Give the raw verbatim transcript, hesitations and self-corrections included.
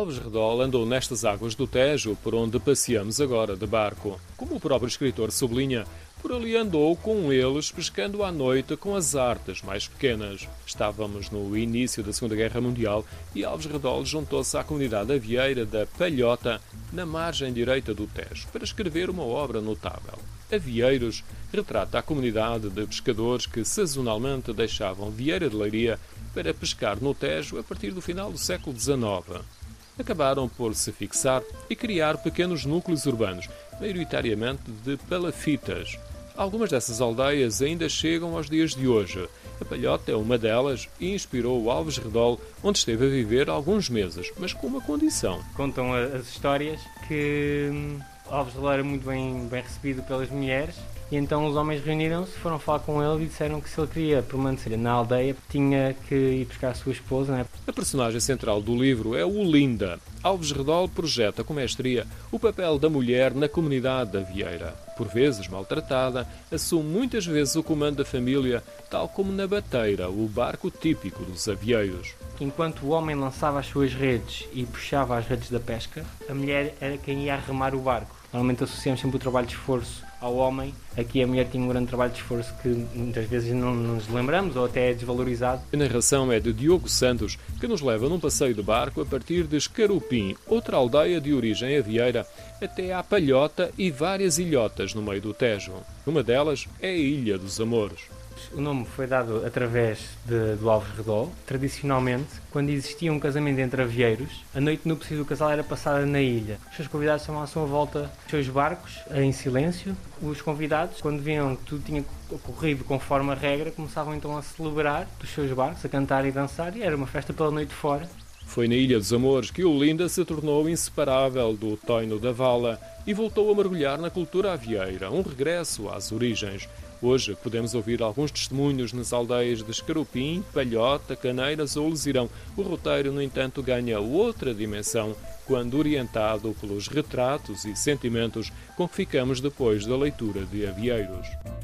Alves Redol andou nestas águas do Tejo, por onde passeamos agora de barco. Como o próprio escritor sublinha, por ali andou com eles pescando à noite com as artes mais pequenas. Estávamos no início da Segunda Guerra Mundial e Alves Redol juntou-se à comunidade avieira da Palhota, na margem direita do Tejo, para escrever uma obra notável. Avieiros retrata a comunidade de pescadores que sazonalmente deixavam Vieira de Leiria para pescar no Tejo a partir do final do século dezenove. Acabaram por se fixar e criar pequenos núcleos urbanos, maioritariamente de palafitas. Algumas dessas aldeias ainda chegam aos dias de hoje. A Palhota é uma delas e inspirou o Alves Redol, onde esteve a viver alguns meses, mas com uma condição. Contam as histórias que hum, Alves Redol era muito bem, bem recebido pelas mulheres e então os homens reuniram-se, foram falar com ele e disseram que se ele queria permanecer na aldeia tinha que ir buscar a sua esposa. Né? A personagem central do livro é Olinda. Alves Redol projeta com mestria o papel da mulher na comunidade avieira. Por vezes maltratada, assume muitas vezes o comando da família, tal como na bateira, o barco típico dos avieiros. Enquanto o homem lançava as suas redes e puxava as redes da pesca, a mulher era quem ia remar o barco. Normalmente associamos sempre o trabalho de esforço ao homem. Aqui a mulher tinha um grande trabalho de esforço que muitas vezes não nos lembramos ou até é desvalorizado. A narração é de Diogo Santos, que nos leva num passeio de barco a partir de Escarupim, outra aldeia de origem avieira, até à Palhota e várias ilhotas no meio do Tejo. Uma delas é a Ilha dos Amores. O nome foi dado através de, do Alves Redol. Tradicionalmente, quando existia um casamento entre avieiros, a noite núpcias do casal era passada na ilha. Os seus convidados chamavam-se à volta dos seus barcos, em silêncio. Os convidados, quando viam que tudo tinha ocorrido conforme a regra, começavam então a celebrar dos seus barcos, a cantar e dançar, e era uma festa pela noite fora. Foi na Ilha dos Amores que Olinda se tornou inseparável do Toino da Vala e voltou a mergulhar na cultura avieira, um regresso às origens. Hoje podemos ouvir alguns testemunhos nas aldeias de Escarupim, Palhota, Caneiras ou Lesirão. O roteiro, no entanto, ganha outra dimensão quando orientado pelos retratos e sentimentos com que ficamos depois da leitura de Avieiros.